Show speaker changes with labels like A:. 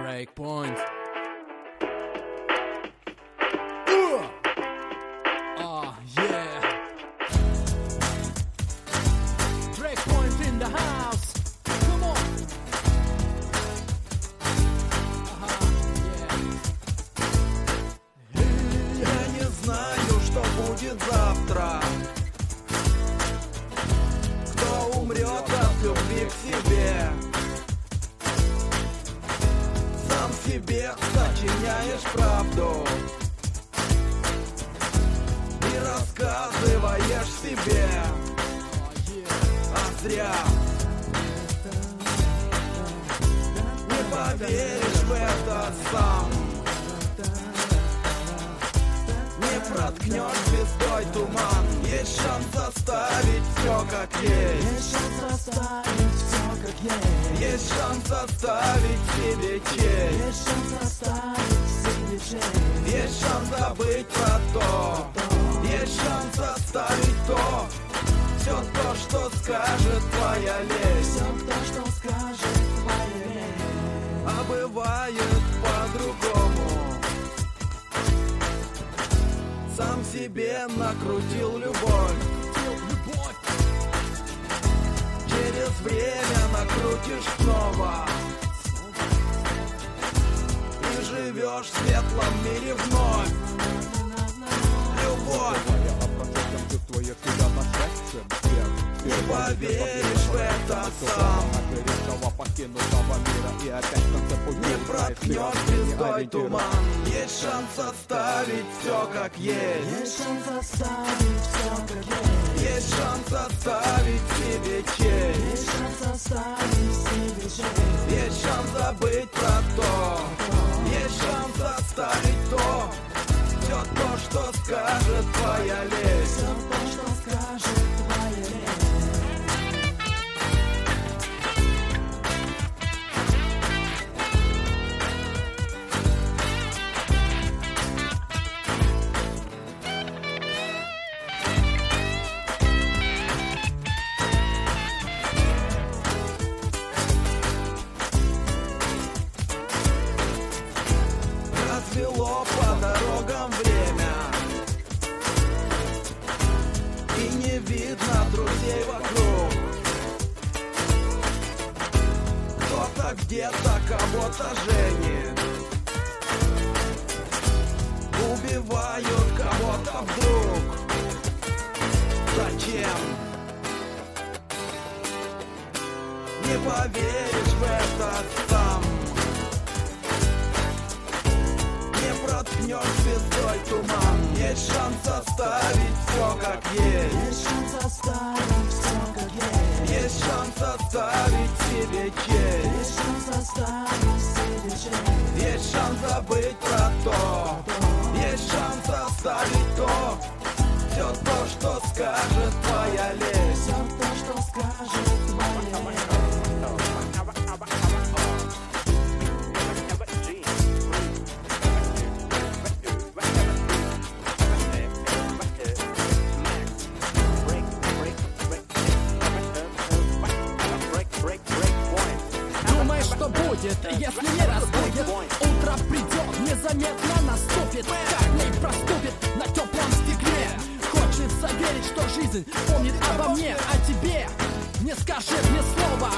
A: Breakpoint. Yeah. Breakpoint in the house. Come on.
B: Я не знаю, что будет завтра. Кто умрет от любви к себе? Сам себе сочиняешь правду и рассказываешь себе, а зря. Не поверишь в это сам, не проткнешь звездой туман. Есть шанс оставить все как есть.
C: Есть шанс оставить все как есть.
B: Есть шанс оставить себе честь.
C: Есть шанс оставить себе честь.
B: Есть шанс забыть про то. Есть шанс оставить то. Все то, что скажет твоя лесть.
C: Все то, что скажет твоя лесть.
B: А бывает по-другому. Сам себе накрутил любовь. Через время накрутишь снова и живешь в светлом мире вновь. Любовь. Не поверишь в это сам, не проткнет звездой туман. Есть шанс оставить все как есть.
C: Есть шанс оставить все как есть.
B: Есть шанс оставить себе честь.
C: Есть шанс оставить себе честь.
B: Есть шанс забыть про то. Есть шанс оставить то. Все то, что скажет твоя лесть.
C: Все то, что скажет твоя лесть.
B: Развело по дорогам время, и не видно друзей вокруг. Кто-то где-то кого-то женит, убивают кого-то вдруг. Зачем? Не поверишь в это сам, не проткнешь звездой туман. Есть шанс оставить все как есть.
C: Есть шанс оставить все как есть.
B: Есть шанс оставить себе честь.
C: Есть шанс оставить себе честь.
B: Есть шанс забыть про то. Есть шанс оставить то. Все то, что скажет твоя лесть.
C: Все то, что скажет твоя лесть.
A: Думаешь, что будет, если не разбудит? Утро придет, незаметно наступит. Как в ней проступит на теплом стекле. Хочется верить, что жизнь помнит обо мне, о тебе. Не скажет ни слова,